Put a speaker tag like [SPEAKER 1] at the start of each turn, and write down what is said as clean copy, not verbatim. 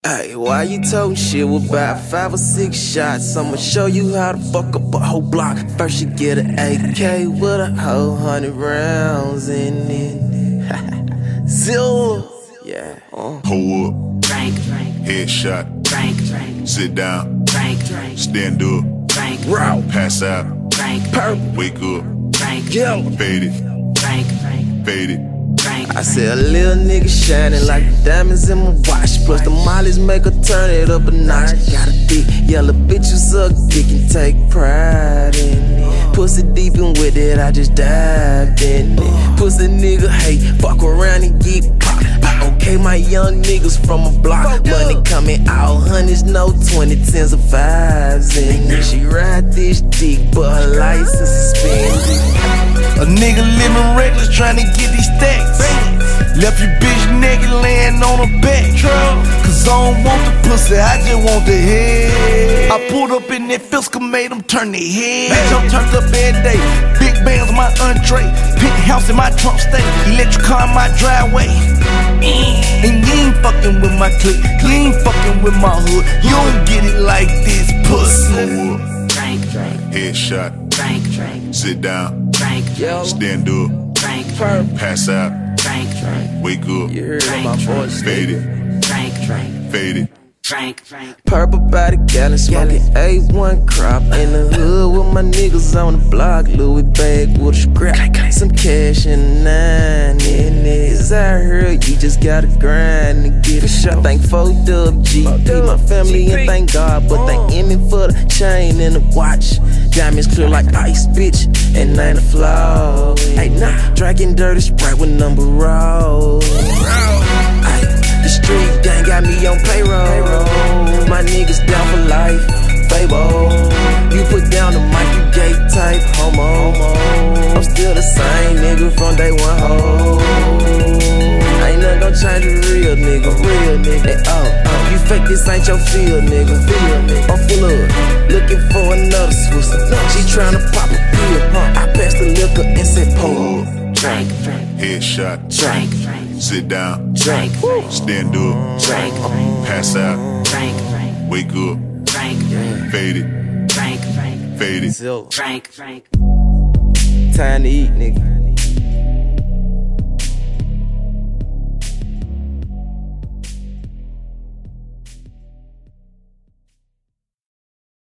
[SPEAKER 1] Hey, why you talking shit with about 5 or 6 shots? I'ma show you how to fuck up a whole block. First you get an AK with a whole 100 rounds in it. Zero. Yeah.
[SPEAKER 2] Hold up. Headshot. Sit down. Stand up.
[SPEAKER 1] Row.
[SPEAKER 2] Pass out.
[SPEAKER 1] Purple.
[SPEAKER 2] Wake up.
[SPEAKER 1] Yellow.
[SPEAKER 2] Fade it. Fade it.
[SPEAKER 1] I said a little nigga shining like the diamonds in my watch. Plus the mollies make her turn it up a notch. Got a thick yellow bitch who suck dick and take pride in it. Pussy deep and with it, I just dived in it. Pussy nigga hate, fuck around and get popped. Okay, my young niggas from a block. Money coming out, hundreds, no 20, 10s or 5s in it. She ride this dick, but her license suspended.
[SPEAKER 3] A nigga living reckless tryna get these stacks. Left your bitch naked laying on her back. Cause I don't want the pussy, I just want the head. I pulled up in that Fisker, made them turn their head. Bitch, I'm turned up every day. Big bands on my entree. Penthouse in my trunk state. Electric car in my driveway. And you ain't fucking with my clique. You ain't fucking with my hood. You don't get it like this, pussy.
[SPEAKER 2] Hold up. Headshot. Sit down. Stand up. Pass out. Wake up.
[SPEAKER 1] You heard my voice.
[SPEAKER 2] Fade it. Fade it.
[SPEAKER 1] Purple body gallon, smoking A1 crop. In the hood with my niggas on the block. Louis bag with a scrap. Some cash and 9 in it. I heard you just gotta grind to get it. I thank 4Dub GP, my family, and thank God. But thank Emmy for the chain and the watch. Diamonds clear like ice, bitch, and ain't a flaw. Hey, nah, drinking dirty Sprite with number roll. The street gang got me on payroll. My niggas down for life, Fable. You put down the mic, you gay type homo. I'm still the same nigga from day one, ho. Ain't nothing gon' change a real nigga. And you fake, this ain't your field, nigga. I'm full of looking for another Swiss. She tryna pop a pill, I passed the liquor and said, pull up.
[SPEAKER 2] Headshot. Sit down. Stand up. Pass out. Wake up. Fade it. Fade it.
[SPEAKER 1] Time to eat, nigga.